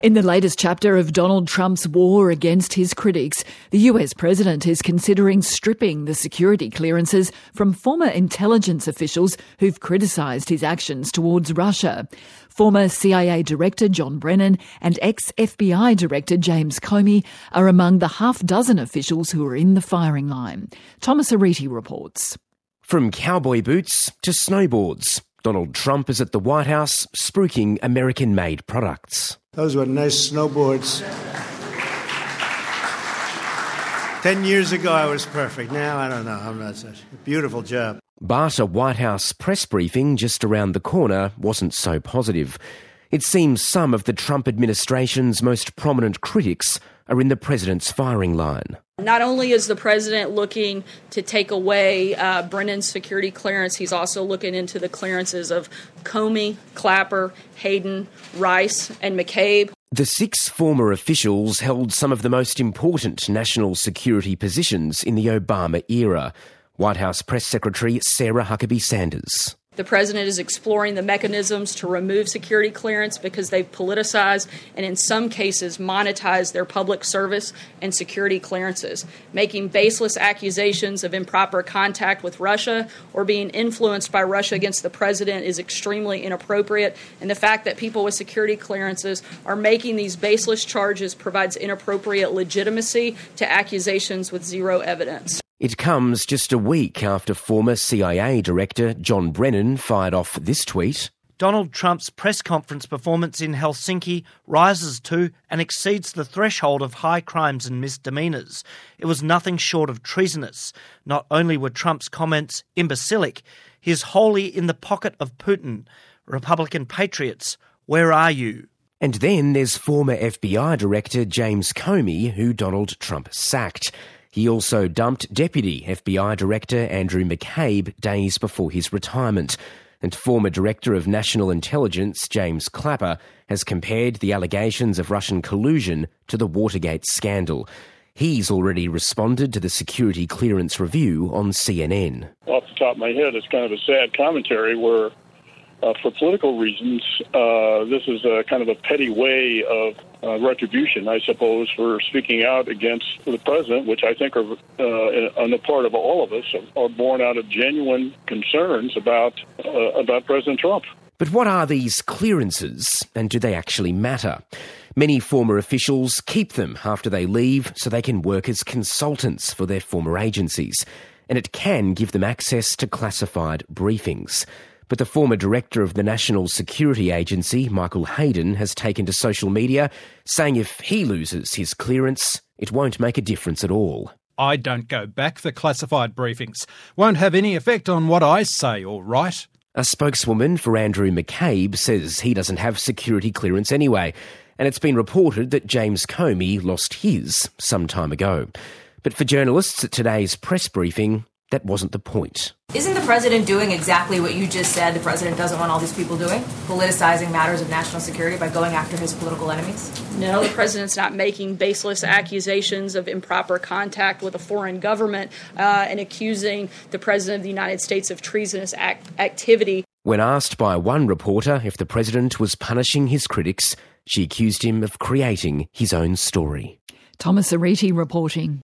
In the latest chapter of Donald Trump's war against his critics, the US president is considering stripping the security clearances from former intelligence officials who've criticised his actions towards Russia. Former CIA Director John Brennan and ex-FBI Director James Comey are among the half-dozen officials who are in the firing line. Thomas Ariti reports. From cowboy boots to snowboards, Donald Trump is at the White House spruiking American-made products. Those were nice snowboards. 10 years ago, I was perfect. Now, I don't know. I'm not such a beautiful job. But a White House press briefing just around the corner wasn't so positive. It seems some of the Trump administration's most prominent critics are in the president's firing line. Not only is the president looking to take away Brennan's security clearance, he's also looking into the clearances of Comey, Clapper, Hayden, Rice, and McCabe. The 6 former officials held some of the most important national security positions in the Obama era. White House Press Secretary Sarah Huckabee Sanders. The president is exploring the mechanisms to remove security clearance because they've politicized and in some cases monetized their public service and security clearances. Making baseless accusations of improper contact with Russia or being influenced by Russia against the president is extremely inappropriate, and the fact that people with security clearances are making these baseless charges provides inappropriate legitimacy to accusations with zero evidence. It comes just a week after former CIA Director John Brennan fired off this tweet. Donald Trump's press conference performance in Helsinki rises to and exceeds the threshold of high crimes and misdemeanours. It was nothing short of treasonous. Not only were Trump's comments imbecilic, he is wholly in the pocket of Putin. Republican patriots, where are you? And then there's former FBI Director James Comey, who Donald Trump sacked. He also dumped Deputy FBI Director Andrew McCabe days before his retirement. And former Director of National Intelligence James Clapper has compared the allegations of Russian collusion to the Watergate scandal. He's already responded to the security clearance review on CNN. Off the top of my head, it's kind of a sad commentary where, for political reasons, this is a kind of a petty way of retribution, I suppose, for speaking out against the president, which I think are, on the part of all of us, are born out of genuine concerns about President Trump. But what are these clearances, and do they actually matter? Many former officials keep them after they leave so they can work as consultants for their former agencies, and it can give them access to classified briefings. But the former director of the National Security Agency, Michael Hayden, has taken to social media saying if he loses his clearance, it won't make a difference at all. I don't go back for classified briefings. Won't have any effect on what I say or write. A spokeswoman for Andrew McCabe says he doesn't have security clearance anyway, and it's been reported that James Comey lost his some time ago. But for journalists at today's press briefing, that wasn't the point. Isn't the president doing exactly what you just said the president doesn't want all these people doing? Politicizing matters of national security by going after his political enemies? No, the president's not making baseless accusations of improper contact with a foreign government and accusing the president of the United States of treasonous activity. When asked by one reporter if the president was punishing his critics, she accused him of creating his own story. Thomas Ariti reporting.